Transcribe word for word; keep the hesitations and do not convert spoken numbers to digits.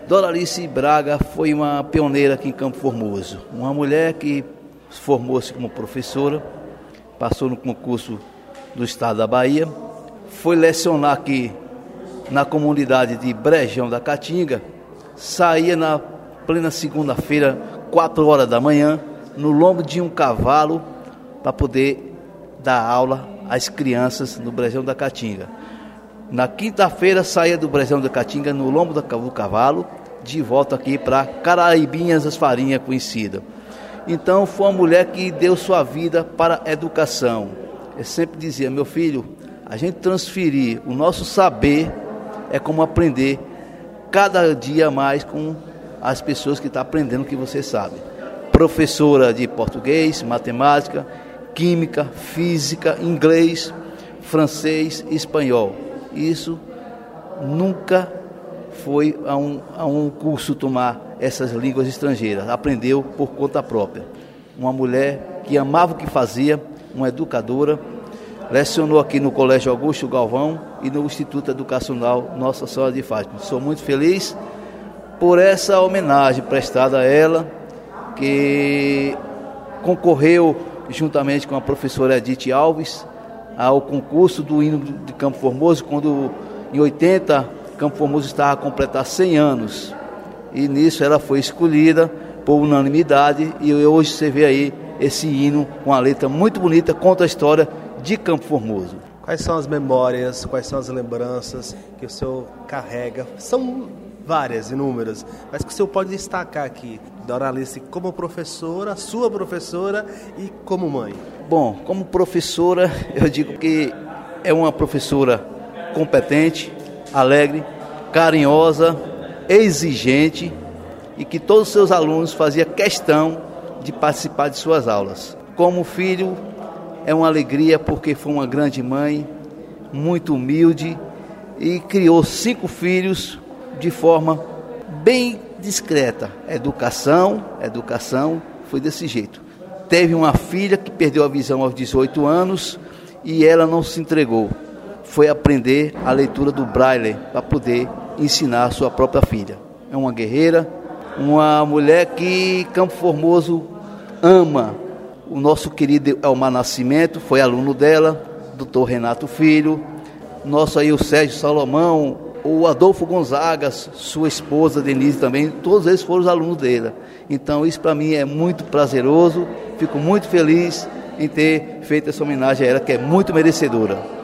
Doralice Braga foi uma pioneira aqui em Campo Formoso, uma mulher que formou-se como professora, passou no concurso do estado da Bahia, foi lecionar aqui na comunidade de Brejão da Caatinga, saía na plena segunda-feira, quatro horas da manhã, no lombo de um cavalo, para poder dar aula às crianças no Brejão da Caatinga. Na quinta-feira saía do Brejão da Caatinga no lombo do cavalo, de volta aqui para Caraibinhas das Farinhas, conhecida. Então foi uma mulher que deu sua vida para a educação. Eu sempre dizia, meu filho, a gente transferir o nosso saber é como aprender cada dia mais com as pessoas que estão aprendendo o que você sabe. Professora de português, matemática, química, física, inglês, francês e espanhol. Isso nunca foi a um, a um curso tomar essas línguas estrangeiras. Aprendeu por conta própria. Uma mulher que amava o que fazia, uma educadora, lecionou aqui no Colégio Augusto Galvão e no Instituto Educacional Nossa Senhora de Fátima. Sou muito feliz por essa homenagem prestada a ela, que concorreu juntamente com a professora Edith Alves ao concurso do hino de Campo Formoso, quando em oitenta Campo Formoso estava a completar cem anos. E nisso ela foi escolhida por unanimidade e hoje você vê aí esse hino com a letra muito bonita, conta a história de Campo Formoso. Quais são as memórias, quais são as lembranças que o senhor carrega? São várias, inúmeras, mas que o senhor pode destacar aqui, Doralice, como professora, sua professora e como mãe. Bom, como professora, eu digo que é uma professora competente, alegre, carinhosa, exigente e que todos os seus alunos faziam questão de participar de suas aulas. Como filho, é uma alegria porque foi uma grande mãe, muito humilde e criou cinco filhos de forma bem discreta. Educação, educação, foi desse jeito. Teve uma filha que perdeu a visão aos dezoito anos e ela não se entregou. Foi aprender a leitura do Braille para poder ensinar a sua própria filha. É uma guerreira, uma mulher que Campo Formoso ama. O nosso querido Elmar Nascimento foi aluno dela, doutor Renato Filho, nosso aí o Sérgio Salomão, o Adolfo Gonzaga, sua esposa Denise também, todos eles foram os alunos dela. Então isso para mim é muito prazeroso, fico muito feliz em ter feito essa homenagem a ela, que é muito merecedora.